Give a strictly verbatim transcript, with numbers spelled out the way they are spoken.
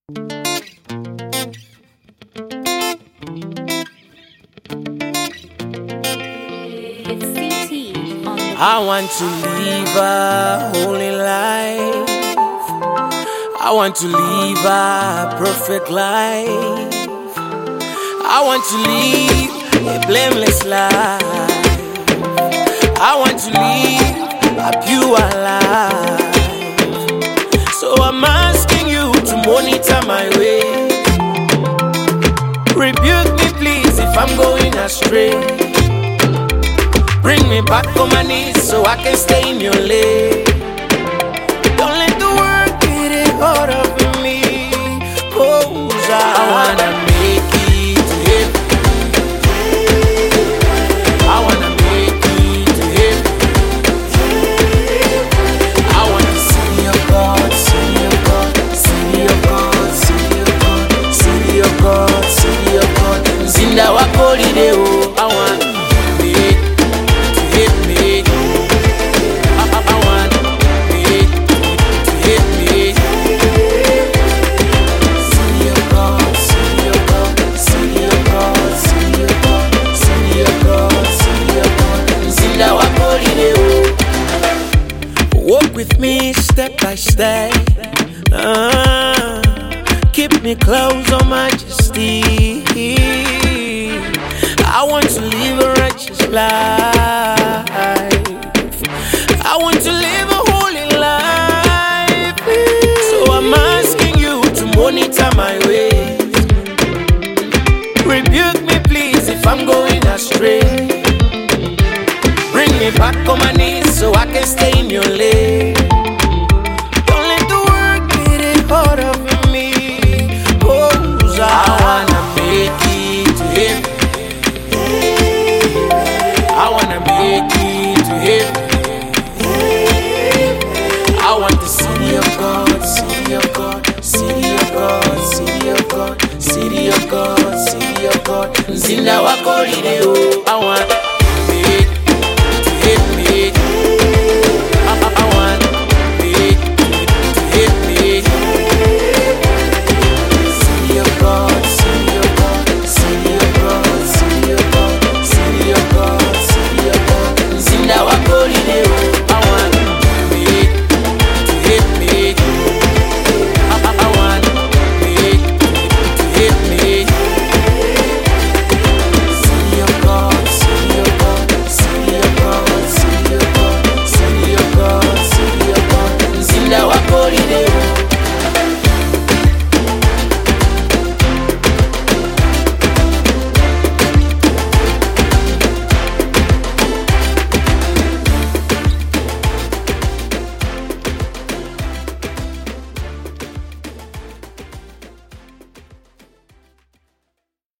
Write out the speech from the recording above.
I want to live a holy life. I want to live a perfect life. I want to live a blameless life. I want to live a pure life. So I'm asking you to monitor my way. Rebuke me please if I'm going astray. Bring me back on my knees so I can stay in your lane. Don't let the world get it hard of me. Cause I wanna make it to heaven. I wanna make it to heaven. I wanna see your God, see your God, see your God, see your God, see your God, see your God. Zinda wako lideo. I wanna walk with me step by step. Uh, keep me close, oh majesty. I want to live a righteous life. I want to live a holy life. So I'm asking you to monitor my ways. Rebuke me please if I'm going astray. Bring me back on my knees so I can stay in your lane. Don't let the world get it hard of me. Cause I wanna make it to heaven. I wanna make it to heaven. I want the city of God, city of God, city of God, city of God, city of God, city of God. Zinda wako lideo.